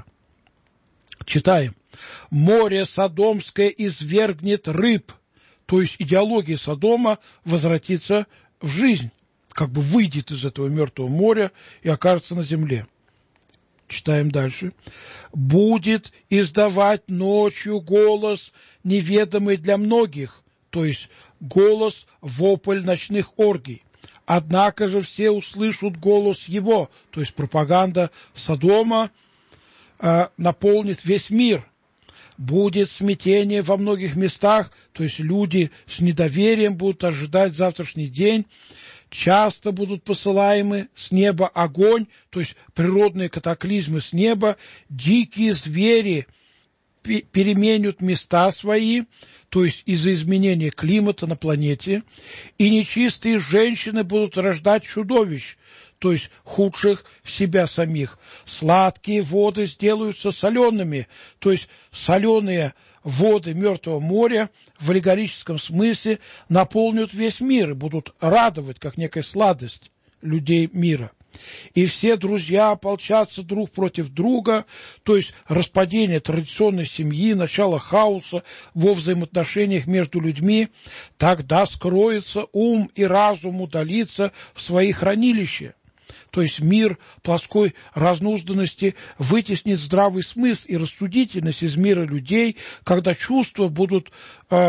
Читаем. «Море Содомское извергнет рыб», то есть идеология Содома возвратится в жизнь, как бы выйдет из этого мертвого моря и окажется на земле. Читаем дальше. «Будет издавать ночью голос, неведомый для многих», то есть голос, вопль ночных оргий. «Однако же все услышат голос его», то есть пропаганда Содома э, наполнит весь мир. «Будет смятение во многих местах», то есть люди с недоверием будут ожидать завтрашний день. «Часто будут посылаемы с неба огонь», то есть природные катаклизмы с неба. «Дикие звери переменят места свои», то есть из-за изменения климата на планете. «И нечистые женщины будут рождать чудовищ», то есть худших в себя самих. «Сладкие воды сделаются солеными», то есть соленые воды Мертвого моря в аллегорическом смысле наполнят весь мир и будут радовать, как некая сладость людей мира. «И все друзья ополчатся друг против друга», то есть распадение традиционной семьи, начало хаоса во взаимоотношениях между людьми. «Тогда скроется ум и разум удалится в свои хранилища». То есть мир плоской разнузданности вытеснит здравый смысл и рассудительность из мира людей, когда чувства будут э,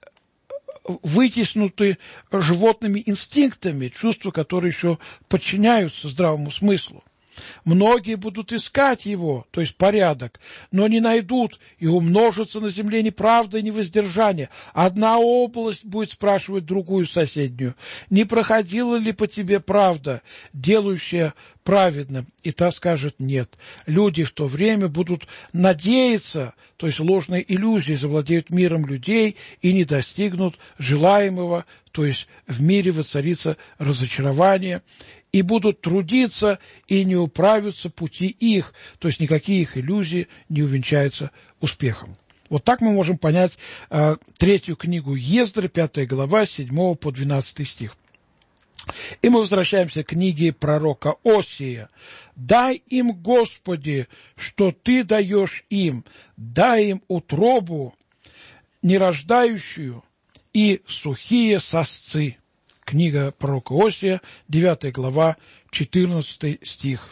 вытеснуты животными инстинктами, чувства, которые еще подчиняются здравому смыслу. «Многие будут искать его», то есть порядок, но не найдут, и умножится на земле неправда и невоздержание. Одна область будет спрашивать другую соседнюю: «Не проходила ли по тебе правда, делающая праведным?» И та скажет: «Нет». Люди в то время будут надеяться, то есть ложные иллюзии завладеют миром людей и не достигнут желаемого, то есть в мире воцарится разочарование, и будут трудиться, и не управятся пути их, то есть никакие их иллюзии не увенчаются успехом. Вот так мы можем понять э, третью книгу Ездры, пятая глава, седьмого по двенадцатый стих. И мы возвращаемся к книге пророка Осия. «Дай им, Господи, что Ты даешь им, дай им утробу нерождающую и сухие сосцы». Книга пророка Осия, девятая глава, четырнадцатый стих.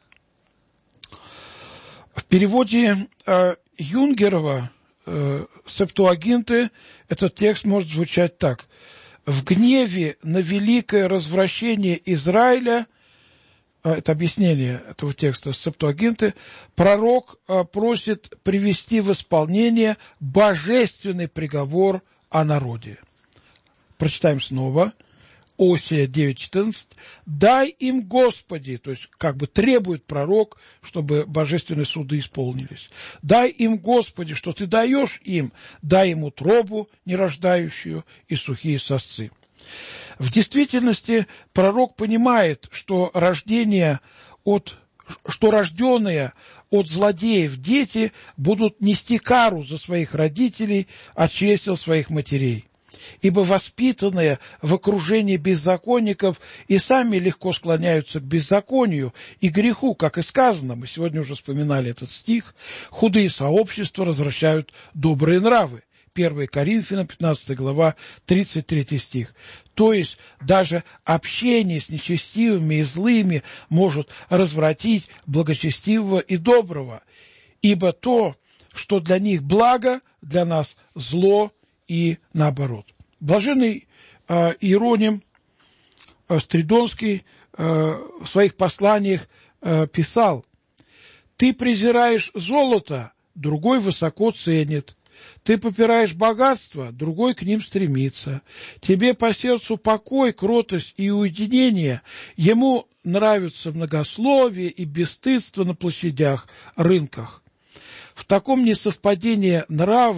В переводе э, Юнгерова э, Септуагинты этот текст может звучать так: «В гневе на великое развращение Израиля», э, это объяснение этого текста Септуагинты, пророк э, просит привести в исполнение божественный приговор о народе. Прочитаем снова. Осия девять четырнадцать. «Дай им, Господи», то есть как бы требует пророк, чтобы божественные суды исполнились. «Дай им, Господи, что Ты даешь им, дай им утробу нерождающую и сухие сосцы». В действительности пророк понимает, что рождение от, что рожденные от злодеев дети будут нести кару за своих родителей от чресел своих матерей. Ибо воспитанные в окружении беззаконников и сами легко склоняются к беззаконию и греху, как и сказано, мы сегодня уже вспоминали этот стих, худые сообщества развращают добрые нравы. первое Коринфянам, пятнадцатая глава, тридцать третий стих. То есть даже общение с нечестивыми и злыми может развратить благочестивого и доброго, ибо то, что для них благо, для нас зло, и наоборот. Блаженный э, Иероним э, Стридонский э, в своих посланиях э, писал: «Ты презираешь золото, другой высоко ценит. Ты попираешь богатство, другой к ним стремится. Тебе по сердцу покой, кротость и уединение, ему нравится многословие и бесстыдство на площадях, рынках». В таком несовпадении нравов,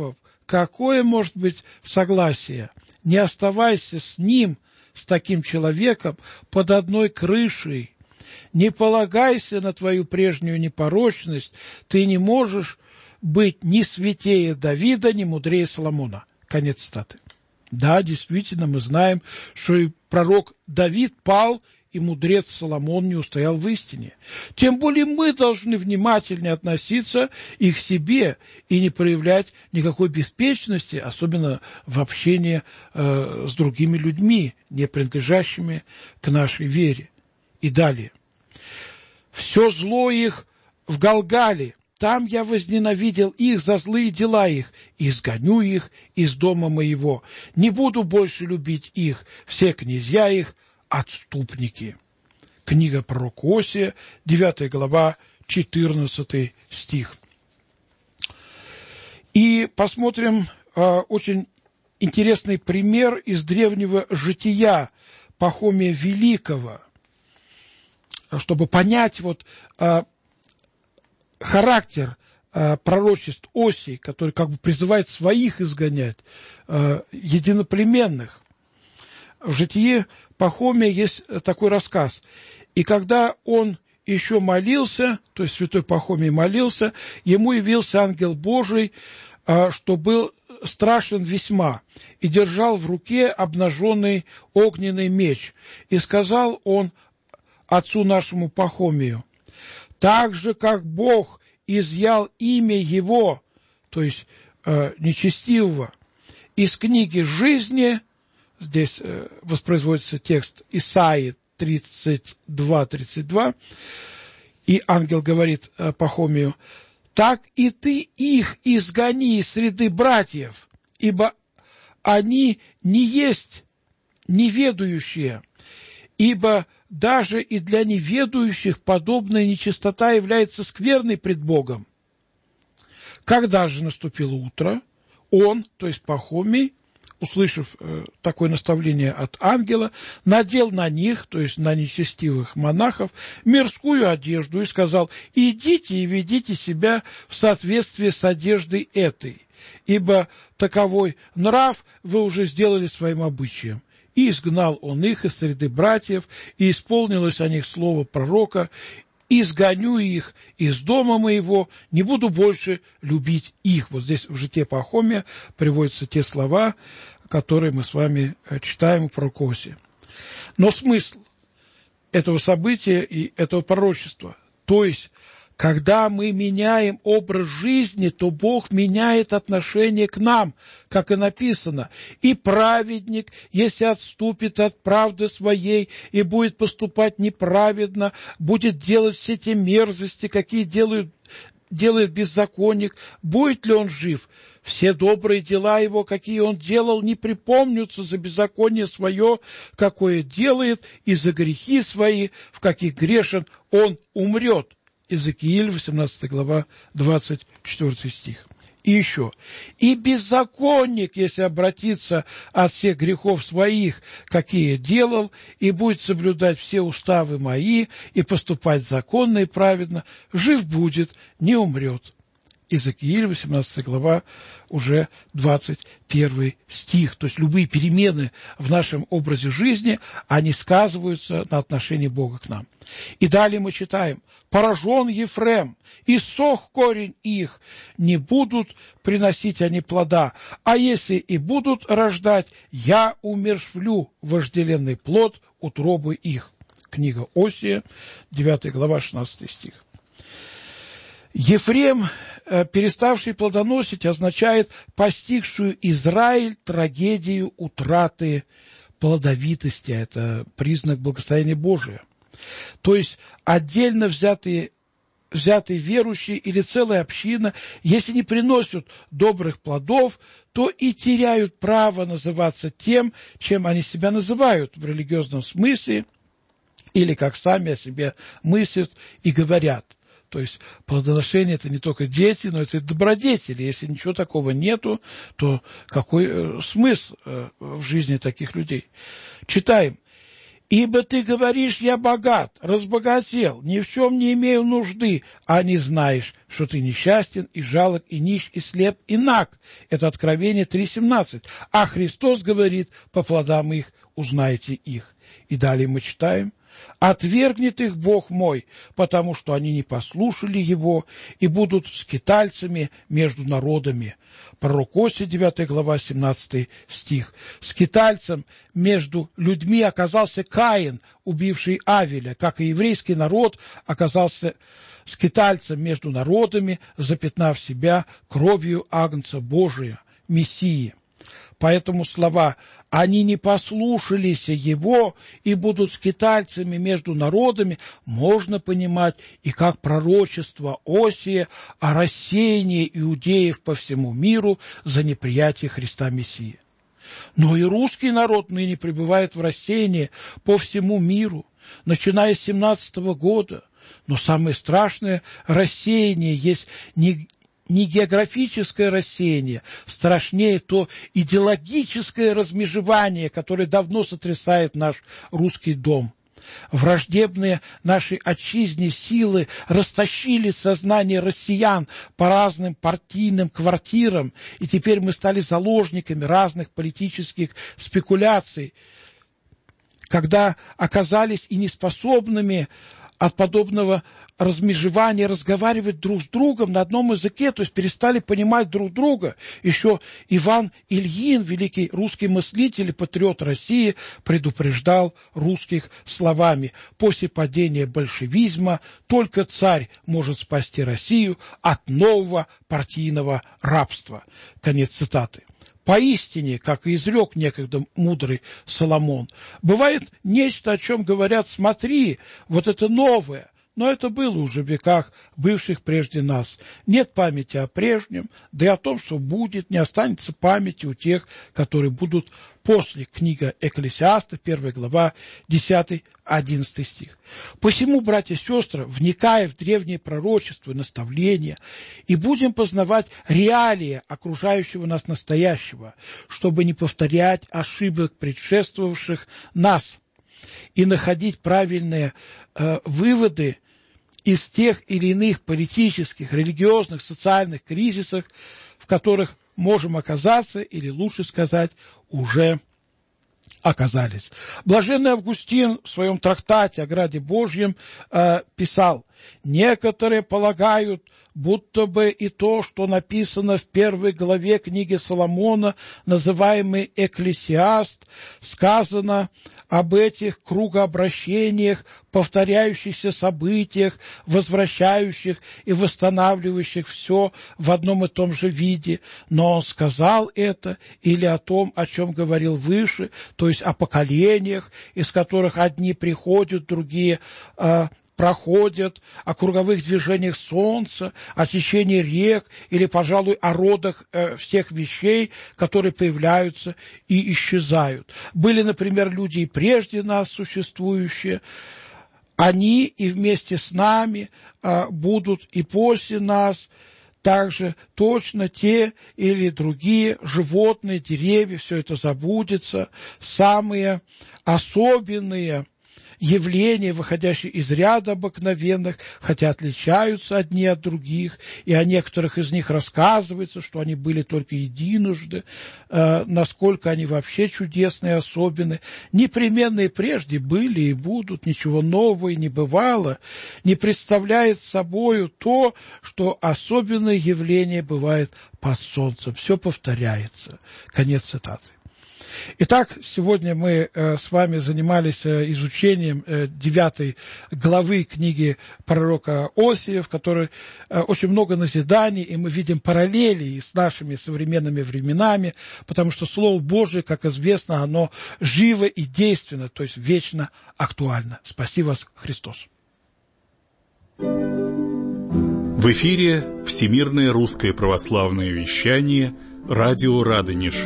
какое может быть согласие? Не оставайся с ним, с таким человеком, под одной крышей. Не полагайся на твою прежнюю непорочность. Ты не можешь быть ни святее Давида, ни мудрее Соломона. Конец цитаты. Да, действительно, мы знаем, что и пророк Давид пал, и мудрец Соломон не устоял в истине. Тем более мы должны внимательнее относиться и к себе, и не проявлять никакой беспечности, особенно в общении э, с другими людьми, не принадлежащими к нашей вере. И далее. «Все зло их в Галгале, там я возненавидел их за злые дела их, и изгоню их из дома моего. Не буду больше любить их, все князья их отступники». Книга пророка Осия, девятая глава, четырнадцатый стих. И посмотрим э, очень интересный пример из древнего жития Пахомия Великого, чтобы понять вот э, характер э, пророчеств Осии, который как бы призывает своих изгонять, э, единоплеменных. В житии Пахомия есть такой рассказ. «И когда он еще молился, то есть святой Пахомий молился, ему явился ангел Божий, что был страшен весьма, и держал в руке обнаженный огненный меч. И сказал он отцу нашему Пахомию: так же, как Бог изъял имя его, то есть э, нечестивого, из книги жизни», здесь э, воспроизводится текст Исаии тридцать два тридцать два, и ангел говорит э, Пахомию: «Так и ты их изгони из среды братьев, ибо они не есть неведающие, ибо даже и для неведающих подобная нечистота является скверной пред Богом». Когда же наступило утро, он, то есть Пахомий, услышав э, такое наставление от ангела, надел на них, то есть на нечестивых монахов, мирскую одежду и сказал: «Идите и ведите себя в соответствии с одеждой этой, ибо таковой нрав вы уже сделали своим обычаем». И изгнал он их из среды братьев, и исполнилось о них слово пророка: «Изгоню их из дома моего, не буду больше любить их». Вот здесь в житии Пахомия приводятся те слова, которые мы с вами читаем в пророке Осии. Но смысл этого события и этого пророчества, то есть, когда мы меняем образ жизни, то Бог меняет отношение к нам, как и написано: «И праведник, если отступит от правды своей и будет поступать неправедно, будет делать все те мерзости, какие делают, делает беззаконник, будет ли он жив? Все добрые дела его, какие он делал, не припомнятся за беззаконие свое, какое делает, и за грехи свои, в каких грешен, он умрет». Иезекииль, восемнадцатая глава, двадцать четвёртый стих. И еще. «И беззаконник, если обратится от всех грехов своих, какие делал, и будет соблюдать все уставы мои, и поступать законно и праведно, жив будет, не умрет». Иезекииль, восемнадцатая глава, уже двадцать первый стих. То есть любые перемены в нашем образе жизни, они сказываются на отношении Бога к нам. И далее мы читаем: «Поражен Ефрем, и сох корень их, не будут приносить они плода, а если и будут рождать, я умерщвлю вожделенный плод утробы их». Книга Осия, девятая глава, шестнадцатый стих. Ефрем, переставший плодоносить, означает постигшую Израиль трагедию утраты плодовитости. Это признак благословения Божия. То есть отдельно взятые, взятые верующие или целая община, если не приносят добрых плодов, то и теряют право называться тем, чем они себя называют в религиозном смысле, или как сами о себе мыслят и говорят. То есть плодоношение – это не только дети, но это и добродетели. Если ничего такого нету, то какой э, смысл э, в жизни таких людей? Читаем. Ибо ты говоришь, я богат, разбогател, ни в чем не имею нужды, а не знаешь, что ты несчастен, и жалок, и нищ, и слеп, и наг. Это Откровение три семнадцать. А Христос говорит, по плодам их узнаете их. И далее мы читаем: «Отвергнет их Бог мой, потому что они не послушали Его, и будут скитальцами между народами». Пророк Осия, девятая глава, семнадцатый стих. Скитальцем между людьми оказался Каин, убивший Авеля, как и еврейский народ оказался скитальцем между народами, запятнав себя кровью Агнца Божия, Мессии. Поэтому слова «они не послушались Его и будут скитальцами между народами» можно понимать и как пророчество Осия о рассеянии иудеев по всему миру за неприятие Христа Мессии. Но и русский народ ныне пребывает в рассеянии по всему миру, начиная с семнадцатого года. Но самое страшное рассеяние есть не Не географическое рассеяние, страшнее то идеологическое размежевание, которое давно сотрясает наш русский дом. Враждебные нашей отчизне силы растащили сознание россиян по разным партийным квартирам, и теперь мы стали заложниками разных политических спекуляций, когда оказались и неспособными от подобного размежевания разговаривать друг с другом на одном языке, то есть перестали понимать друг друга. Еще Иван Ильин, великий русский мыслитель и патриот России, предупреждал русских словами: «После падения большевизма только царь может спасти Россию от нового партийного рабства». Конец цитаты. Поистине, как и изрек некогда мудрый Соломон, бывает нечто, о чем говорят: смотри, вот это новое. Но это было уже в веках, бывших прежде нас. Нет памяти о прежнем, да и о том, что будет, не останется памяти у тех, которые будут после. Книга Экклесиаста, первая глава, десятый-одиннадцатый стих. Посему, братья и сестры, вникая в древние пророчества и наставления, и будем познавать реалии окружающего нас настоящего, чтобы не повторять ошибок предшествовавших нас, и находить правильные э, выводы из тех или иных политических, религиозных, социальных кризисов, в которых можем оказаться, или лучше сказать, уже оказались. Блаженный Августин в своем трактате о Граде Божьем э, писал: «Некоторые полагают, будто бы и то, что написано в первой главе книги Соломона, называемый Экклесиаст, сказано об этих кругообращениях, повторяющихся событиях, возвращающих и восстанавливающих все в одном и том же виде. Но он сказал это или о том, о чем говорил выше, то есть о поколениях, из которых одни приходят, другие э, проходят, о круговых движениях солнца, о течении рек или, пожалуй, о родах э, всех вещей, которые появляются и исчезают. Были, например, люди и прежде нас существующие, они и вместе с нами э, будут и после нас, также точно те или другие животные, деревья, все это забудется. Самые особенные явления, выходящие из ряда обыкновенных, хотя отличаются одни от других, и о некоторых из них рассказывается, что они были только единожды, э, насколько они вообще чудесные и особенные. Непременные прежде были и будут, ничего нового и не бывало, не представляет собою то, что особенное явление бывает под солнцем. Все повторяется. Конец цитаты. Итак, сегодня мы э, с вами занимались э, изучением э, девятой главы книги пророка Осия, в которой э, очень много назиданий, и мы видим параллели и с нашими современными временами, потому что Слово Божие, как известно, оно живо и действенно, то есть вечно актуально. Спаси вас, Христос. В эфире Всемирное русское православное вещание, радио Радонеж.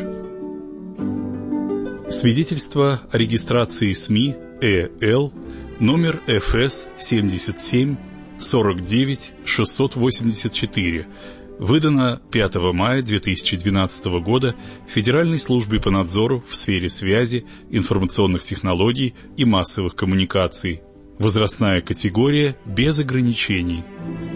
Свидетельство о регистрации СМИ ЭЛ номер эф эс семьдесят семь сорок девять шестьсот восемьдесят четыре, выдано пятого мая две тысячи двенадцатого года Федеральной службой по надзору в сфере связи, информационных технологий и массовых коммуникаций. Возрастная категория без ограничений.